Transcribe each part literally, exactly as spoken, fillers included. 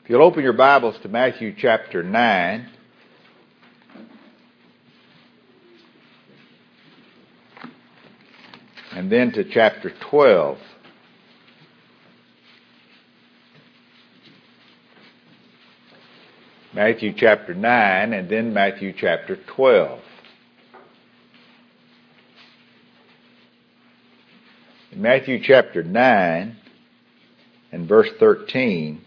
If you'll open your Bibles to Matthew chapter nine, and then to chapter twelve. Matthew chapter nine, and then Matthew chapter twelve. In Matthew chapter nine and verse thirteen,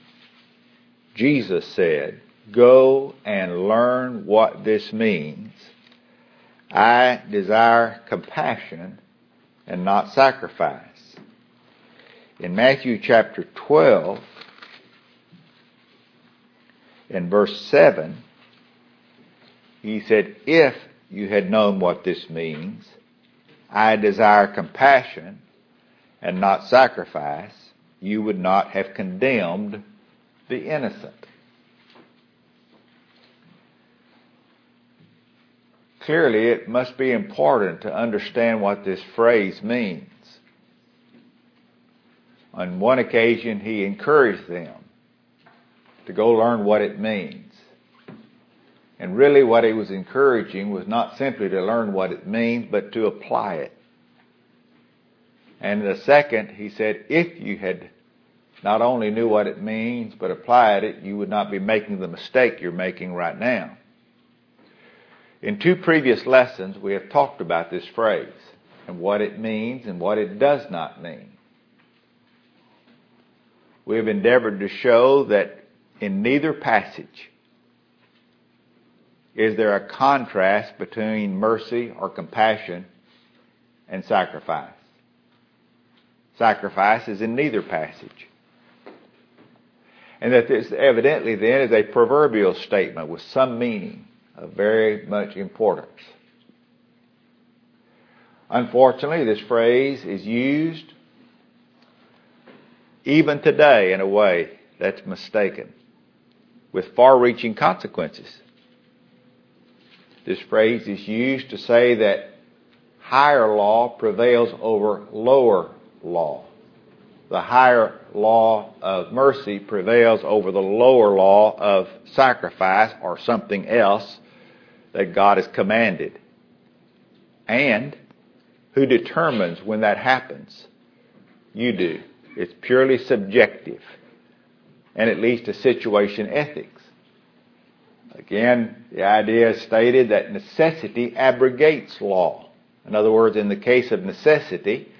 Jesus said, "Go and learn what this means. I desire compassion and not sacrifice." In Matthew chapter twelve, in verse seven, he said, "If you had known what this means, I desire compassion and not sacrifice, you would not have condemned the innocent." Clearly, it must be important to understand what this phrase means. On one occasion, he encouraged them to go learn what it means. And really what he was encouraging was not simply to learn what it means, but to apply it. And in the second, he said, if you had not only knew what it means, but applied it, you would not be making the mistake you're making right now. In two previous lessons, we have talked about this phrase and what it means and what it does not mean. We have endeavored to show that in neither passage is there a contrast between mercy or compassion and sacrifice. Sacrifice is in neither passage. And that this evidently then is a proverbial statement with some meaning of very much importance. Unfortunately, this phrase is used even today in a way that's mistaken, with far-reaching consequences. This phrase is used to say that higher law prevails over lower law. The higher law of mercy prevails over the lower law of sacrifice or something else that God has commanded. And who determines when that happens? You do. It's purely subjective, and it leads to situation ethics. Again, the idea is stated that necessity abrogates law. In other words, in the case of necessity,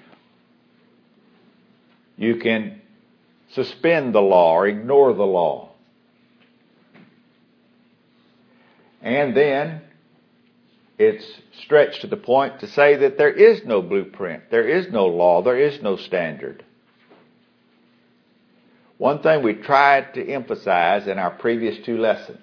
you can suspend the law or ignore the law. And then it's stretched to the point to say that there is no blueprint, there is no law, there is no standard. One thing we tried to emphasize in our previous two lessons: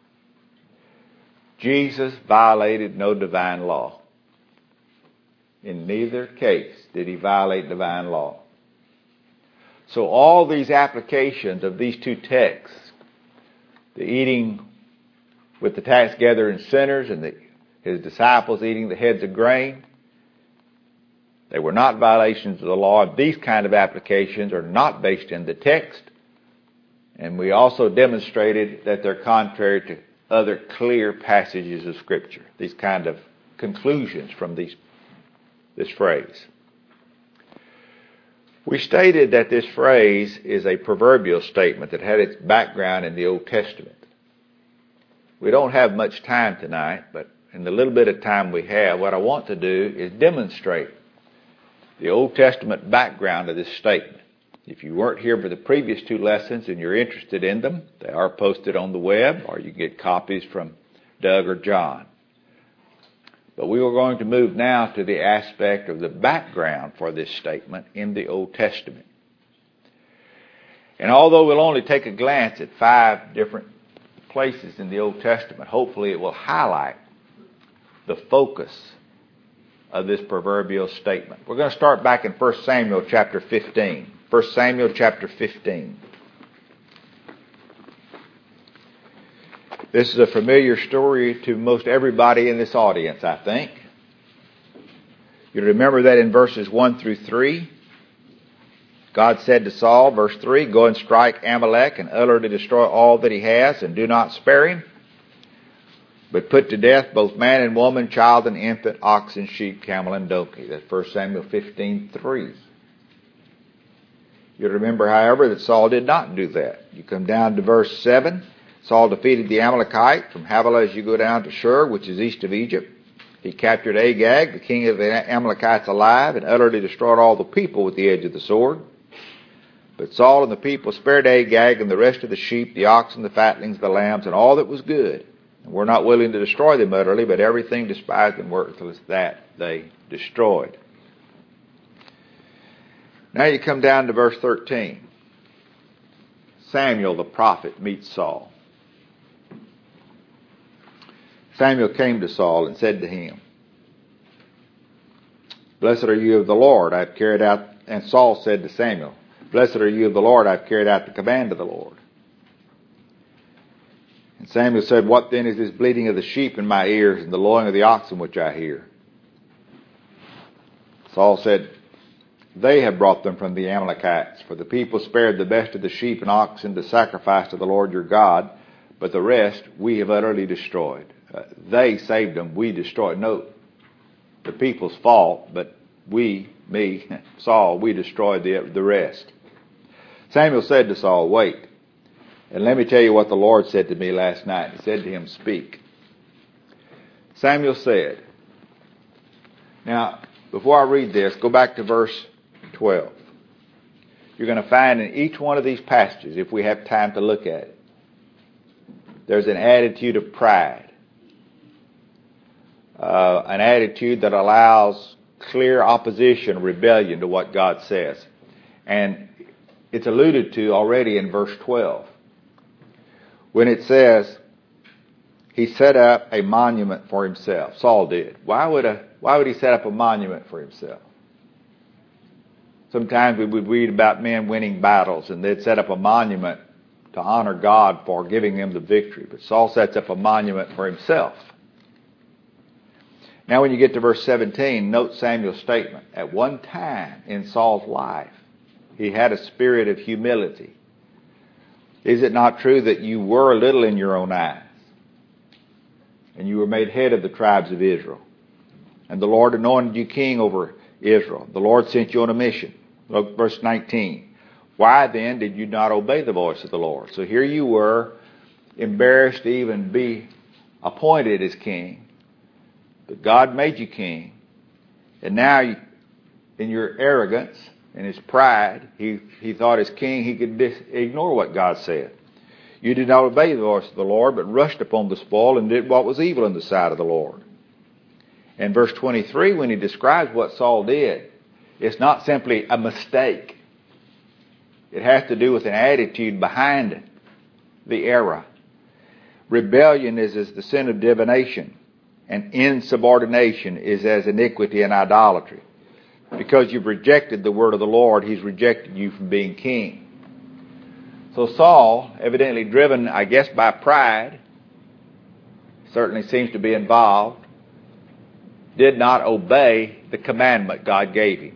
Jesus violated no divine law. In neither case did he violate divine law. So all these applications of these two texts, the eating with the tax gathering sinners and the, his disciples eating the heads of grain, they were not violations of the law. These kind of applications are not based in the text. And we also demonstrated that they're contrary to other clear passages of Scripture, these kind of conclusions from these, this phrase. We stated that this phrase is a proverbial statement that had its background in the Old Testament. We don't have much time tonight, but in the little bit of time we have, what I want to do is demonstrate the Old Testament background of this statement. If you weren't here for the previous two lessons and you're interested in them, they are posted on the web, or you can get copies from Doug or John. But we are going to move now to the aspect of the background for this statement in the Old Testament. And although we'll only take a glance at five different places in the Old Testament, hopefully it will highlight the focus of this proverbial statement. We're going to start back in First Samuel chapter fifteen. First Samuel chapter fifteen. This is a familiar story to most everybody in this audience, I think. You remember that in verses one through three, God said to Saul, verse three, go and strike Amalek and utterly destroy all that he has, and do not spare him, but put to death both man and woman, child and infant, ox and sheep, camel and donkey. That's First Samuel fifteen three. You remember, however, that Saul did not do that. You come down to verse seven. Saul defeated the Amalekite from Havilah as you go down to Shur, which is east of Egypt. He captured Agag, the king of the Amalekites, alive, and utterly destroyed all the people with the edge of the sword. But Saul and the people spared Agag and the rest of the sheep, the oxen, the fatlings, the lambs, and all that was good. And were not willing to destroy them utterly, but everything despised and worthless that they destroyed. Now you come down to verse thirteen. Samuel the prophet meets Saul. Samuel came to Saul and said to him, Blessed are you of the Lord, I have carried out, and Saul said to Samuel, Blessed are you of the Lord, I have carried out the command of the Lord. And Samuel said, What then is this bleating of the sheep in my ears and the lowing of the oxen which I hear? Saul said, They have brought them from the Amalekites, for the people spared the best of the sheep and oxen to sacrifice to the Lord your God, but the rest we have utterly destroyed. Uh, they saved them, we destroyed. No, the people's fault, but we, me, Saul, we destroyed the, the rest. Samuel said to Saul, Wait, and let me tell you what the Lord said to me last night. He said to him, Speak. Samuel said, Now, before I read this, go back to verse twelve. You're going to find in each one of these passages, if we have time to look at it, there's an attitude of pride. Uh, an attitude that allows clear opposition, rebellion to what God says. And it's alluded to already in verse twelve. When it says, he set up a monument for himself. Saul did. Why would a, why would he set up a monument for himself? Sometimes we would read about men winning battles and they'd set up a monument to honor God for giving them the victory. But Saul sets up a monument for himself. Now when you get to verse seventeen, note Samuel's statement. At one time in Saul's life, he had a spirit of humility. Is it not true that you were little in your own eyes, and you were made head of the tribes of Israel? And the Lord anointed you king over Israel. The Lord sent you on a mission. Look, verse nineteen. Why then did you not obey the voice of the Lord? So here you were, embarrassed to even be appointed as king. But God made you king. And now, you, in your arrogance and his pride, he, he thought as king he could dis- ignore what God said. You did not obey the voice of the Lord, but rushed upon the spoil and did what was evil in the sight of the Lord. In verse twenty-three, when he describes what Saul did, it's not simply a mistake. It has to do with an attitude behind the error. Rebellion is as the sin of divination, and insubordination is as iniquity and idolatry. Because you've rejected the word of the Lord, he's rejected you from being king. So Saul, evidently driven, I guess, by pride, certainly seems to be involved, did not obey the commandment God gave him.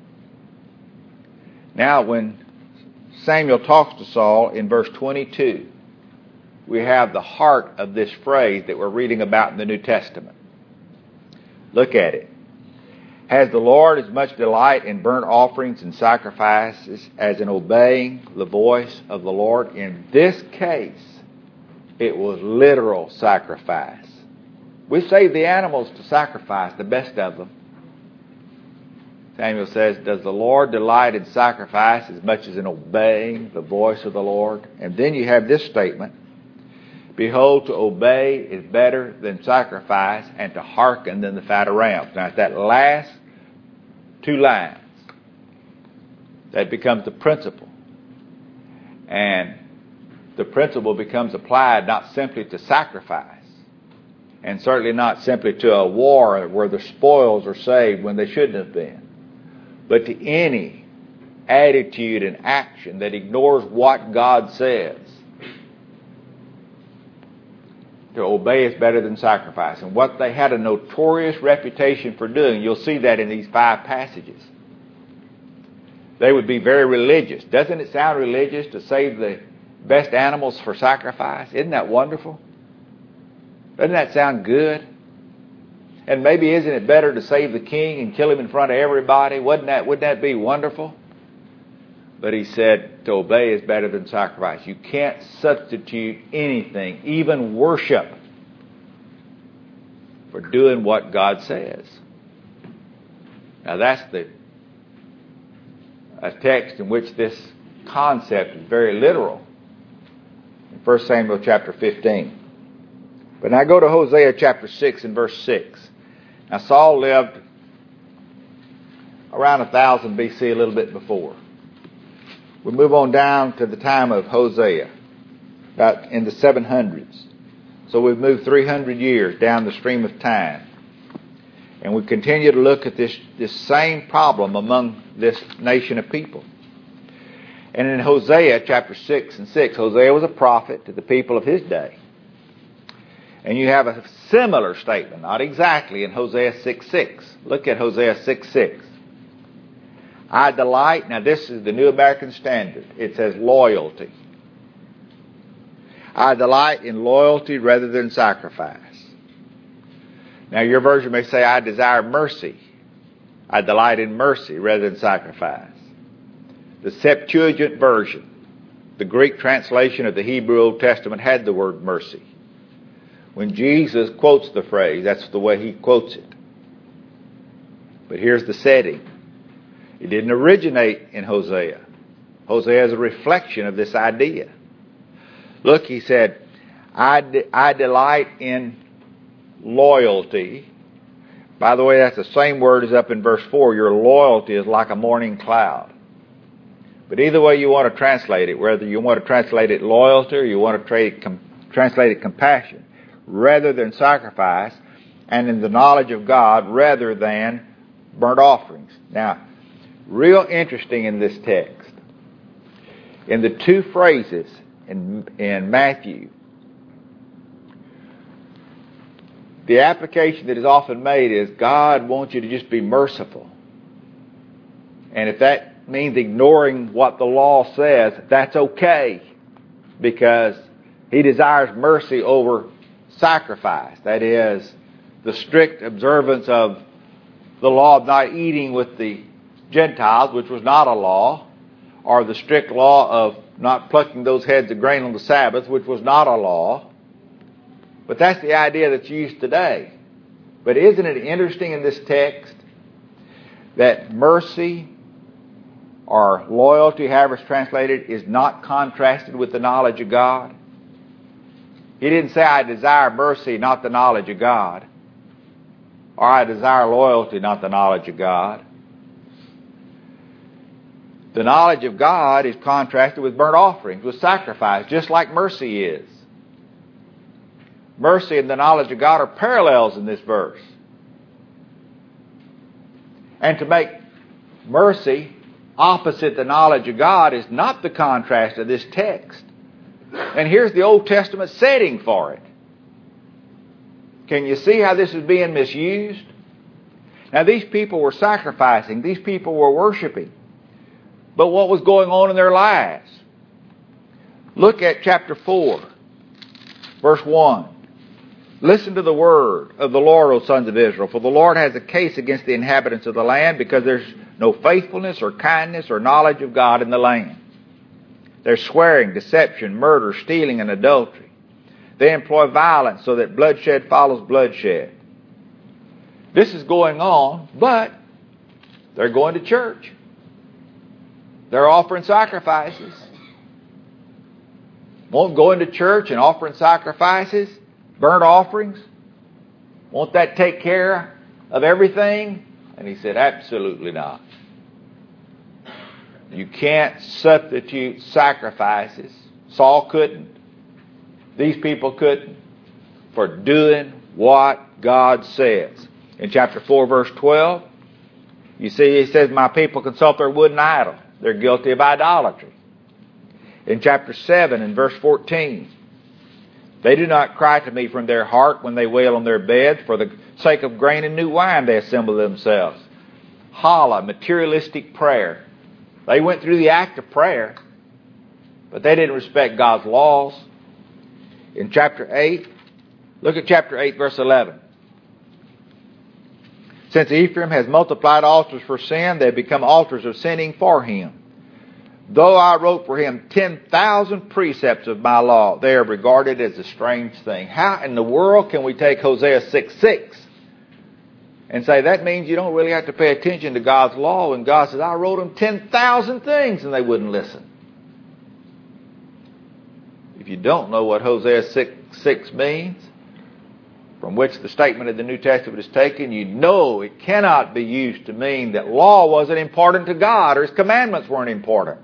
Now, when Samuel talks to Saul in verse twenty-two, we have the heart of this phrase that we're reading about in the New Testament. Look at it. Has the Lord as much delight in burnt offerings and sacrifices as in obeying the voice of the Lord? In this case, it was literal sacrifice. We save the animals to sacrifice, the best of them. Samuel says, does the Lord delight in sacrifice as much as in obeying the voice of the Lord? And then you have this statement, behold, to obey is better than sacrifice, and to hearken than the fat of rams. Now, it's that last two lines that becomes the principle. And the principle becomes applied not simply to sacrifice, and certainly not simply to a war where the spoils are saved when they shouldn't have been, but to any attitude and action that ignores what God says. To obey is better than sacrifice. And what they had a notorious reputation for doing, you'll see that in these five passages. They would be very religious. Doesn't it sound religious to save the best animals for sacrifice? Isn't that wonderful? Doesn't that sound good? And maybe isn't it better to save the king and kill him in front of everybody? Wouldn't that, wouldn't that be wonderful? But he said to obey is better than sacrifice. You can't substitute anything, even worship, for doing what God says. Now that's the a text in which this concept is very literal. In First Samuel chapter fifteen. But now go to Hosea chapter six and verse six. Now Saul lived around one thousand B C, a little bit before. We move on down to the time of Hosea, about in the seven hundreds. So we've moved three hundred years down the stream of time. And we continue to look at this, this same problem among this nation of people. And in Hosea chapter six and six, Hosea was a prophet to the people of his day. And you have a similar statement, not exactly, in Hosea six six. Look at Hosea six six. I delight, now this is the New American Standard. It says loyalty. I delight in loyalty rather than sacrifice. Now your version may say, I desire mercy. I delight in mercy rather than sacrifice. The Septuagint version, the Greek translation of the Hebrew Old Testament, had the word mercy. When Jesus quotes the phrase, that's the way he quotes it. But here's the setting. It didn't originate in Hosea. Hosea is a reflection of this idea. Look, he said, I, de- I delight in loyalty. By the way, that's the same word as up in verse four. Your loyalty is like a morning cloud. But either way you want to translate it, whether you want to translate it loyalty or you want to trade, com- translate it compassion, rather than sacrifice, and in the knowledge of God rather than burnt offerings. Now, real interesting in this text, in the two phrases in, in Matthew, the application that is often made is God wants you to just be merciful. And if that means ignoring what the law says, that's okay, because he desires mercy over sacrifice. That is, the strict observance of the law of not eating with the Gentiles, which was not a law, or the strict law of not plucking those heads of grain on the Sabbath, which was not a law. But that's the idea that's used today. But isn't it interesting in this text that mercy or loyalty, however it's translated, is not contrasted with the knowledge of God? He didn't say, I desire mercy, not the knowledge of God. Or I desire loyalty, not the knowledge of God. The knowledge of God is contrasted with burnt offerings, with sacrifice, just like mercy is. Mercy and the knowledge of God are parallels in this verse. And to make mercy opposite the knowledge of God is not the contrast of this text. And here's the Old Testament setting for it. Can you see how this is being misused? Now, these people were sacrificing. These people were worshiping. But what was going on in their lives? Look at chapter four, verse one. Listen to the word of the Lord, O sons of Israel, for the Lord has a case against the inhabitants of the land, because there's no faithfulness or kindness or knowledge of God in the land. They're swearing, deception, murder, stealing, and adultery. They employ violence so that bloodshed follows bloodshed. This is going on, but they're going to church. They're offering sacrifices. Won't going to church and offering sacrifices, burnt offerings, won't that take care of everything? And he said, absolutely not. You can't substitute sacrifices. Saul couldn't. These people couldn't. For doing what God says. In chapter four, verse twelve, you see he says, my people consult their wooden idol. They're guilty of idolatry. In chapter seven and verse fourteen, they do not cry to me from their heart when they wail on their beds. For the sake of grain and new wine they assemble themselves. Hala, materialistic prayer. They went through the act of prayer, but they didn't respect God's laws. In chapter eight, look at chapter eight, verse eleven. Since Ephraim has multiplied altars for sin, they have become altars of sinning for him. Though I wrote for him ten thousand precepts of my law, they are regarded as a strange thing. How in the world can we take Hosea six six and say that means you don't really have to pay attention to God's law, and God says, I wrote them ten thousand things, and they wouldn't listen? If you don't know what Hosea six six means, from which the statement of the New Testament is taken, you know it cannot be used to mean that law wasn't important to God or His commandments weren't important.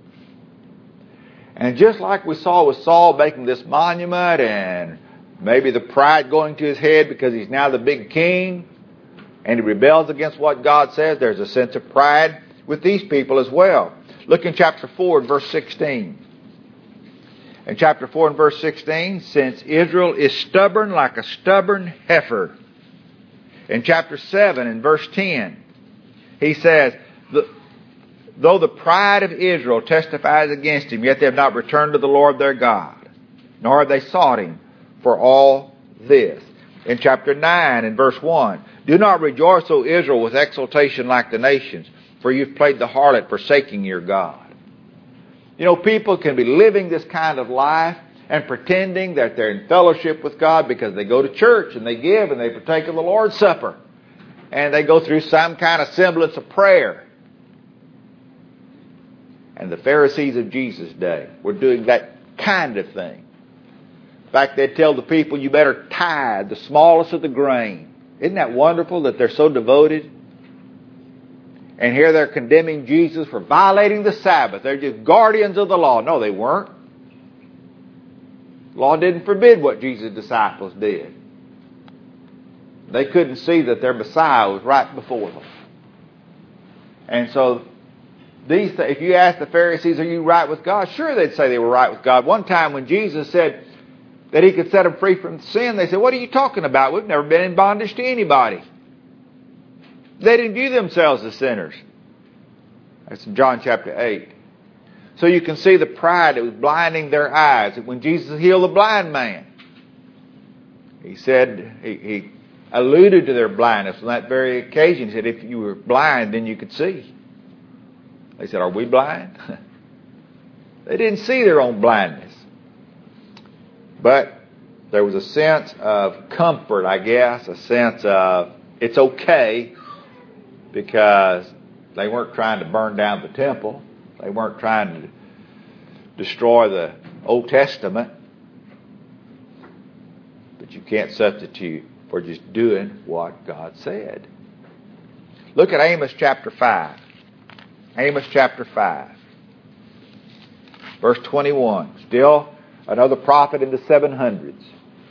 And just like we saw with Saul making this monument and maybe the pride going to his head because he's now the big king and he rebels against what God says, there's a sense of pride with these people as well. Look in chapter four and verse sixteen. In chapter four and verse sixteen, since Israel is stubborn like a stubborn heifer. In chapter seven and verse ten, he says, though the pride of Israel testifies against him, yet they have not returned to the Lord their God, nor have they sought him for all this. In chapter nine and verse one, do not rejoice, O Israel, with exultation like the nations, for you've played the harlot, forsaking your God. You know, people can be living this kind of life and pretending that they're in fellowship with God because they go to church and they give and they partake of the Lord's Supper. And they go through some kind of semblance of prayer. And the Pharisees of Jesus' day were doing that kind of thing. In fact, they'd tell the people, you better tithe the smallest of the grain. Isn't that wonderful that they're so devoted? And here they're condemning Jesus for violating the Sabbath. They're just guardians of the law. No, they weren't. The law didn't forbid what Jesus' disciples did. They couldn't see that their Messiah was right before them. And so, these th- if you ask the Pharisees, are you right with God? Sure, they'd say they were right with God. One time when Jesus said that He could set them free from sin, they said, what are you talking about? We've never been in bondage to anybody. They didn't view themselves as sinners. That's in John chapter eight. So you can see the pride that was blinding their eyes. When Jesus healed the blind man, He said, He, he alluded to their blindness on that very occasion. He said, if you were blind, then you could see. They said, are we blind? They didn't see their own blindness. But there was a sense of comfort, I guess, a sense of it's okay, because they weren't trying to burn down the temple. They weren't trying to destroy the Old Testament. But you can't substitute for just doing what God said. Look at Amos chapter five. Amos chapter five. Verse twenty-one. Still another prophet in the seven hundreds.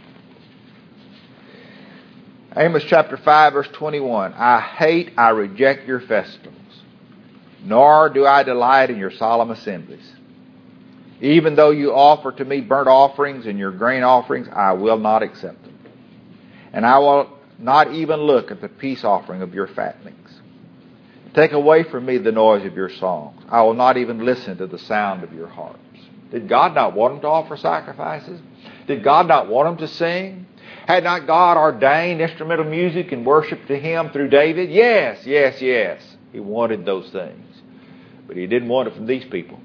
Amos chapter five, verse twenty-one. I hate, I reject your festivals, nor do I delight in your solemn assemblies. Even though you offer to me burnt offerings and your grain offerings, I will not accept them. And I will not even look at the peace offering of your fattenings. Take away from me the noise of your songs. I will not even listen to the sound of your harps. Did God not want them to offer sacrifices? Did God not want them to sing? Had not God ordained instrumental music and worship to Him through David? Yes, yes, yes. He wanted those things. But He didn't want it from these people.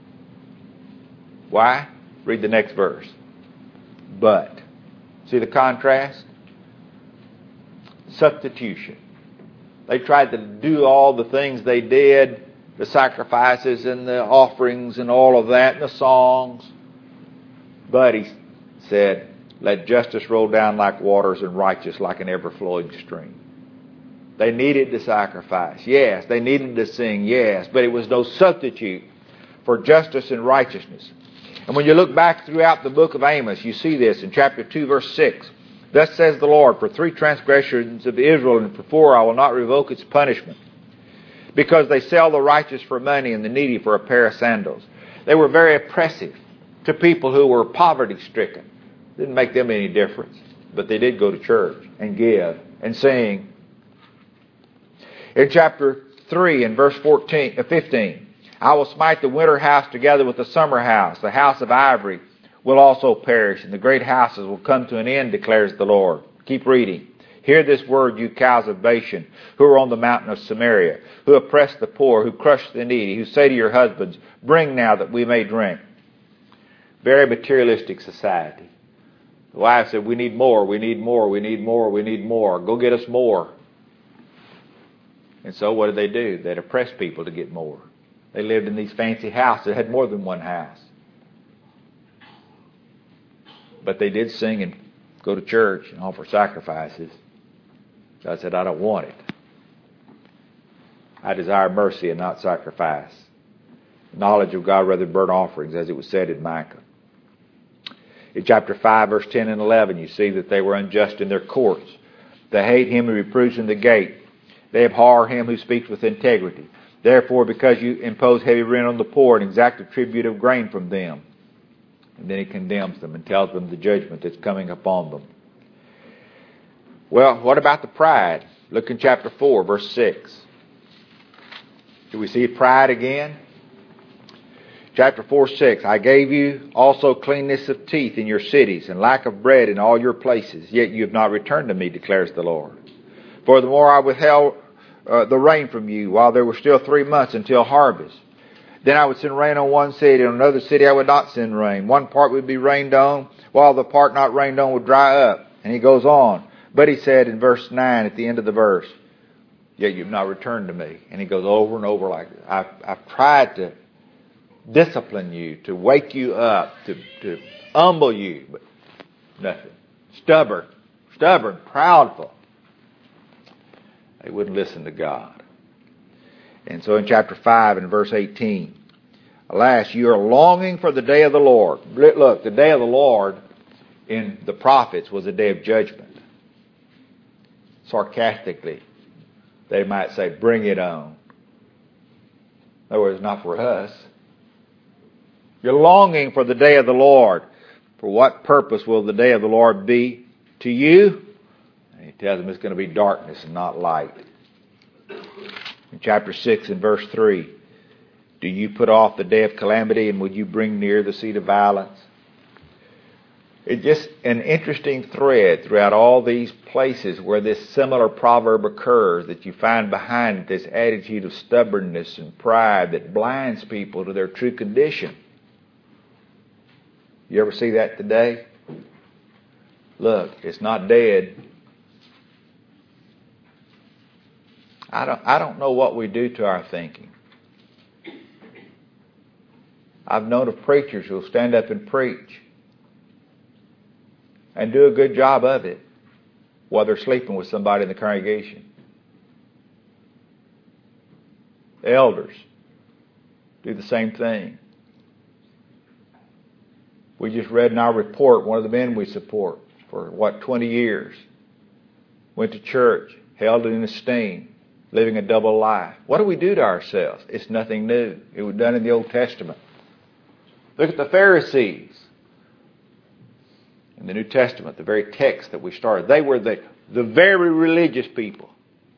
Why? Read the next verse. But, see the contrast? Substitution. They tried to do all the things they did, the sacrifices and the offerings and all of that, and the songs. But He said, let justice roll down like waters and righteous like an ever-flowing stream. They needed to sacrifice, yes. They needed to sing, yes. But it was no substitute for justice and righteousness. And when you look back throughout the book of Amos, you see this in chapter two, verse six. Thus says the Lord, for three transgressions of Israel and for four I will not revoke its punishment, because they sell the righteous for money and the needy for a pair of sandals. They were very oppressive to people who were poverty-stricken. Didn't make them any difference. But they did go to church and give and sing. In chapter three and verse fourteen, uh, fifteen, I will smite the winter house together with the summer house. The house of ivory will also perish, and the great houses will come to an end, declares the Lord. Keep reading. Hear this word, you cows of Bashan, who are on the mountain of Samaria, who oppress the poor, who crush the needy, who say to your husbands, bring now that we may drink. Very materialistic society. The wife said, we need more, we need more, we need more, we need more. Go get us more. And so what did they do? They'd oppress people to get more. They lived in these fancy houses that had more than one house. But they did sing and go to church and offer sacrifices. God said, I don't want it. I desire mercy and not sacrifice. Knowledge of God rather than burnt offerings, as it was said in Micah. In chapter five, verse ten and eleven, you see that they were unjust in their courts. They hate him who reproves in the gate. They abhor him who speaks with integrity. Therefore, because you impose heavy rent on the poor and exact a tribute of grain from them. And then he condemns them and tells them the judgment that's coming upon them. Well, what about the pride? Look in chapter four, verse six. Do we see pride again? Chapter four, six. I gave you also cleanness of teeth in your cities and lack of bread in all your places, yet you have not returned to me, declares the Lord. Furthermore, I withheld uh, the rain from you while there were still three months until harvest. Then I would send rain on one city, and on another city I would not send rain. One part would be rained on, while the part not rained on would dry up. And he goes on. But he said in verse nine, at the end of the verse, yet you've not returned to me. And he goes over and over like this. I've, I've tried to discipline you, to wake you up, to, to humble you, but nothing. Stubborn, stubborn, proudful. They wouldn't listen to God. And so in chapter five and verse eighteen, alas, you are longing for the day of the Lord. Look, the day of the Lord in the prophets was a day of judgment. Sarcastically, they might say, bring it on. In other words, not for us. You're longing for the day of the Lord. For what purpose will the day of the Lord be to you? And he tells them it's going to be darkness and not light. In chapter six and verse three, do you put off the day of calamity, and will you bring near the seat of violence? It's just an interesting thread throughout all these places where this similar proverb occurs, that you find behind this attitude of stubbornness and pride that blinds people to their true condition. You ever see that today? Look, it's not dead. I don't, I don't know what we do to our thinking. I've known of preachers who will stand up and preach and do a good job of it while they're sleeping with somebody in the congregation. The elders do the same thing. We just read in our report, one of the men we support for, what, twenty years, went to church, held it in esteem, living a double life. What do we do to ourselves? It's nothing new. It was done in the Old Testament. Look at the Pharisees. In the New Testament, the very text that we started, they were the, the very religious people.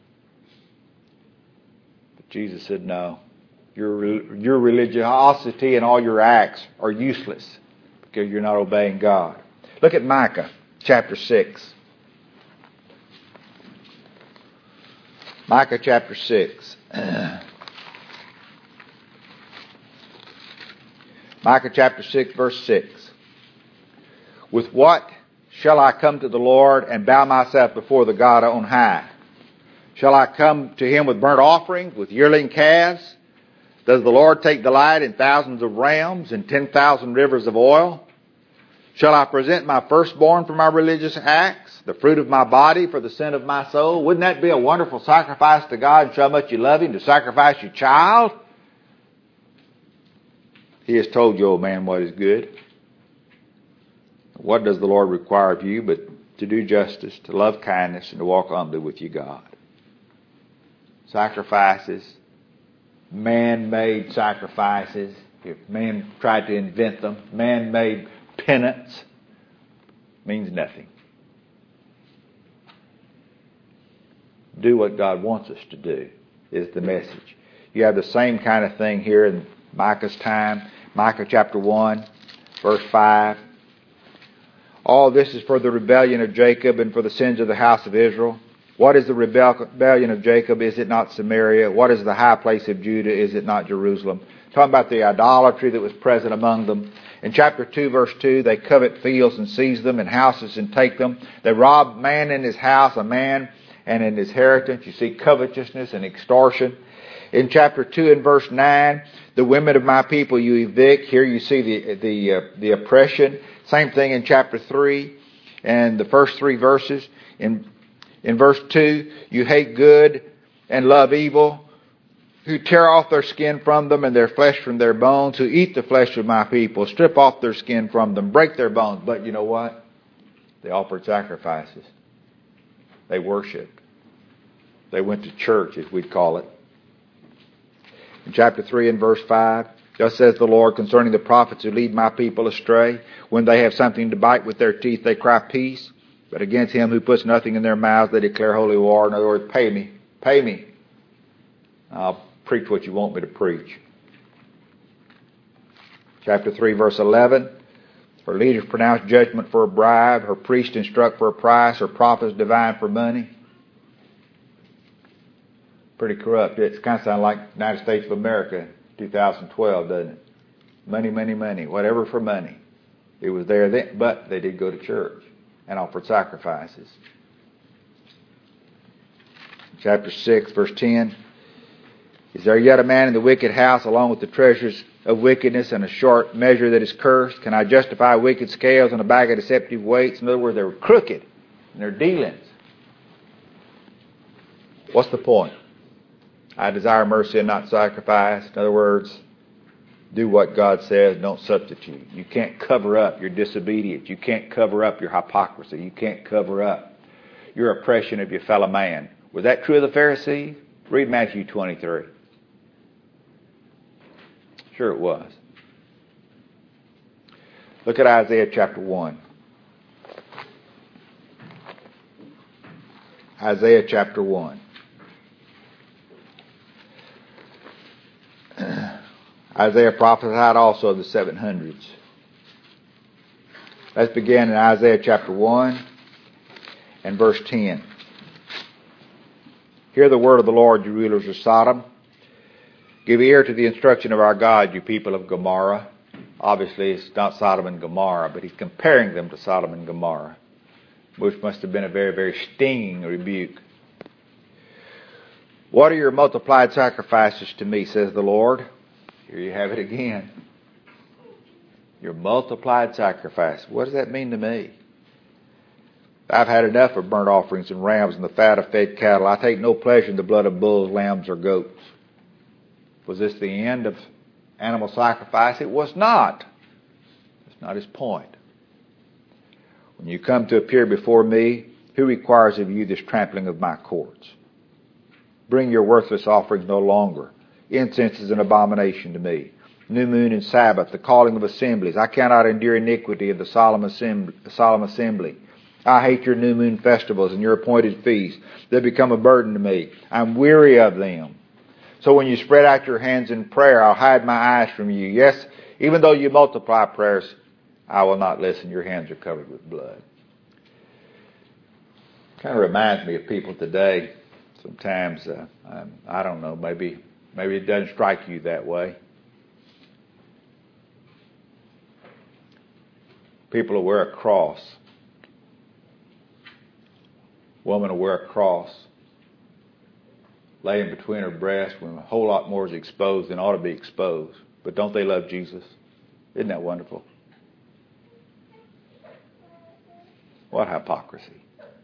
But Jesus said, no, your, your religiosity and all your acts are useless because you're not obeying God. Look at Micah chapter six. Micah chapter six. Micah chapter six, verse six. With what shall I come to the Lord and bow myself before the God on high? Shall I come to him with burnt offerings, with yearling calves? Does the Lord take delight in thousands of rams and ten thousand rivers of oil? Shall I present my firstborn for my religious acts, the fruit of my body for the sin of my soul? Wouldn't that be a wonderful sacrifice to God and show how much you love him, to sacrifice your child? He has told you, old man, what is good. What does the Lord require of you but to do justice, to love kindness, and to walk humbly with you, God? Sacrifices, man-made sacrifices, if man tried to invent them, man-made penance, means nothing. Do what God wants us to do is the message. You have the same kind of thing here in Micah's time. Micah chapter one, verse five. All this is for the rebellion of Jacob and for the sins of the house of Israel. What is the rebellion of Jacob? Is it not Samaria? What is the high place of Judah? Is it not Jerusalem? Talking about the idolatry that was present among them. In chapter two, verse two, they covet fields and seize them, and houses and take them. They rob man in his house, a man and in his inheritance. You see covetousness and extortion. In chapter two and verse nine, the women of my people you evict. Here you see the the uh, the oppression. Same thing in chapter three and the first three verses. In in verse two, you hate good and love evil, who tear off their skin from them and their flesh from their bones, who eat the flesh of my people, strip off their skin from them, break their bones. But you know what? They offered sacrifices. They worshiped. They went to church, as we'd call it. In chapter three and verse five, thus says the Lord concerning the prophets who lead my people astray. When they have something to bite with their teeth, they cry peace. But against him who puts nothing in their mouths, they declare holy war. In other words, pay me. Pay me. I'll preach what you want me to preach. Chapter three, verse eleven. Her leaders pronounce judgment for a bribe. Her priests instruct for a price. Her prophets divine for money. Pretty corrupt. It kind of sounds like United States of America two thousand twelve, doesn't it? Money, money, money. Whatever for money. It was there then, but they did go to church and offered sacrifices. Chapter six, verse ten. Is there yet a man in the wicked house along with the treasures of wickedness and a short measure that is cursed? Can I justify wicked scales and a bag of deceptive weights? In other words, they were crooked in their dealings. What's the point? I desire mercy and not sacrifice. In other words, do what God says, don't substitute. You can't cover up your disobedience. You can't cover up your hypocrisy. You can't cover up your oppression of your fellow man. Was that true of the Pharisees? Read Matthew twenty-three. Sure it was. Look at Isaiah chapter one. Isaiah chapter one. Isaiah prophesied also of the seven hundreds. Let's begin in Isaiah chapter one and verse ten. Hear the word of the Lord, you rulers of Sodom. Give ear to the instruction of our God, you people of Gomorrah. Obviously, it's not Sodom and Gomorrah, but he's comparing them to Sodom and Gomorrah, which must have been a very, very stinging rebuke. What are your multiplied sacrifices to me, says the Lord? Here you have it again. Your multiplied sacrifice. What does that mean to me? I've had enough of burnt offerings and rams and the fat of fed cattle. I take no pleasure in the blood of bulls, lambs, or goats. Was this the end of animal sacrifice? It was not. That's not his point. When you come to appear before me, who requires of you this trampling of my courts? Bring your worthless offerings no longer. Incense is an abomination to me. New moon and Sabbath, the calling of assemblies. I cannot endure iniquity of the solemn assembly. Solemn assembly. I hate your new moon festivals and your appointed feasts. They become a burden to me. I'm weary of them. So when you spread out your hands in prayer, I'll hide my eyes from you. Yes, even though you multiply prayers, I will not listen. Your hands are covered with blood. Kind of reminds me of people today. Sometimes, uh, um, I don't know, maybe maybe it doesn't strike you that way. People will wear a cross. Woman will wear a cross, laying between her breasts when a whole lot more is exposed than ought to be exposed. But don't they love Jesus? Isn't that wonderful? What hypocrisy.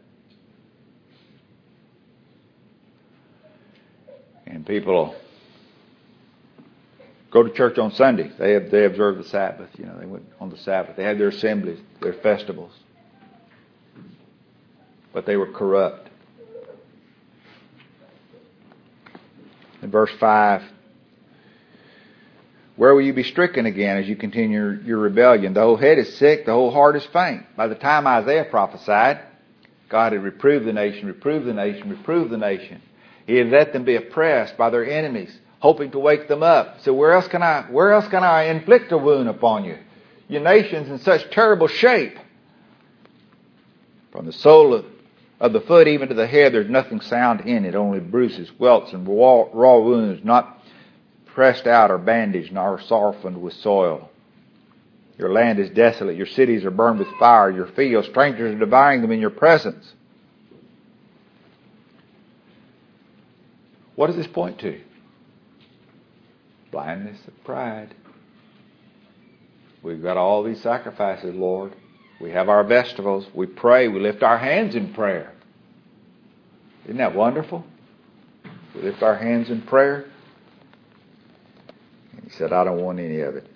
And people go to church on Sunday. They have, they observe the Sabbath. You know, they went on the Sabbath. They had their assemblies, their festivals. But they were corrupt. In verse five, where will you be stricken again as you continue your, your rebellion? The whole head is sick, the whole heart is faint. By the time Isaiah prophesied, God had reproved the nation, reproved the nation, reproved the nation. He had let them be oppressed by their enemies. hoping to wake them up. So where else can I, where else can I inflict a wound upon you? Your nation's in such terrible shape. From the sole of, of the foot even to the head, there's nothing sound in it, only bruises, welts, and raw, raw wounds, not pressed out or bandaged, nor softened with soil. Your land is desolate. Your cities are burned with fire. Your fields, strangers are devouring them in your presence. What does this point to? Blindness of pride. We've got all these sacrifices, Lord. We have our vegetables. We pray. We lift our hands in prayer. Isn't that wonderful? We lift our hands in prayer. And he said, I don't want any of it.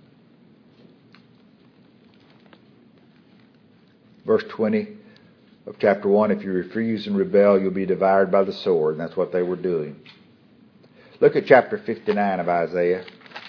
Verse twenty of chapter one, if you refuse and rebel, you'll be devoured by the sword. And that's what they were doing. Look at chapter fifty-nine of Isaiah.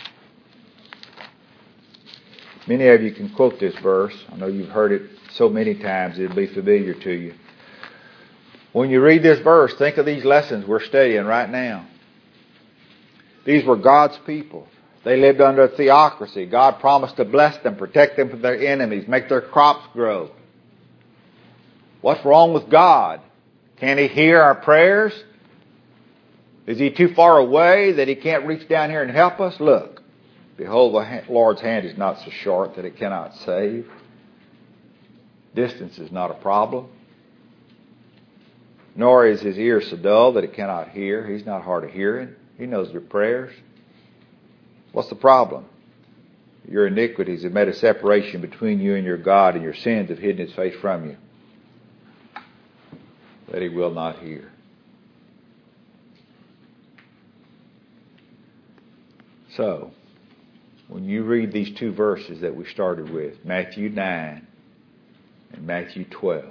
Many of you can quote this verse. I know you've heard it so many times it'll be familiar to you. When you read this verse, think of these lessons we're studying right now. These were God's people. They lived under a theocracy. God promised to bless them, protect them from their enemies, make their crops grow. What's wrong with God? Can't He hear our prayers? Is He too far away that He can't reach down here and help us? Look. Behold, the Lord's hand is not so short that it cannot save. Distance is not a problem. Nor is His ear so dull that it cannot hear. He's not hard of hearing. He knows your prayers. What's the problem? Your iniquities have made a separation between you and your God, and your sins have hidden His face from you, that He will not hear. So, when you read these two verses that we started with, Matthew nine and Matthew twelve,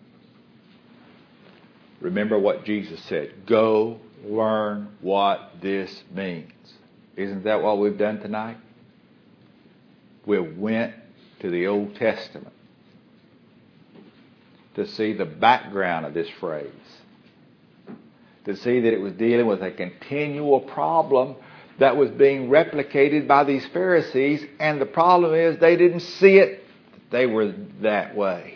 remember what Jesus said. Go learn what this means. Isn't that what we've done tonight? We went to the Old Testament to see the background of this phrase, to see that it was dealing with a continual problem that was being replicated by these Pharisees, and the problem is they didn't see it. They were that way.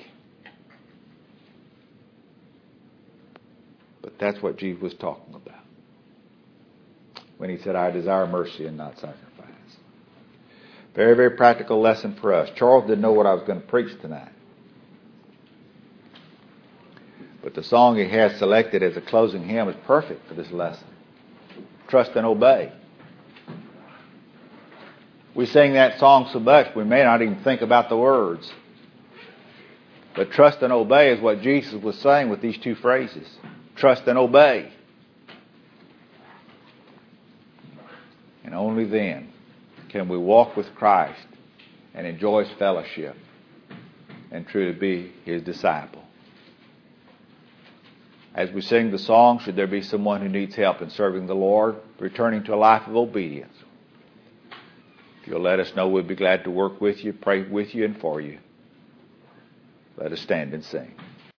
But that's what Jesus was talking about when He said, I desire mercy and not sacrifice. Very, very practical lesson for us. Charles didn't know what I was going to preach tonight. But the song he has selected as a closing hymn is perfect for this lesson. Trust and obey. We sing that song so much we may not even think about the words. But trust and obey is what Jesus was saying with these two phrases. Trust and obey. And only then can we walk with Christ and enjoy His fellowship and truly be His disciple. As we sing the song, should there be someone who needs help in serving the Lord, returning to a life of obedience, if you'll let us know, we'll be glad to work with you, pray with you, and for you. Let us stand and sing.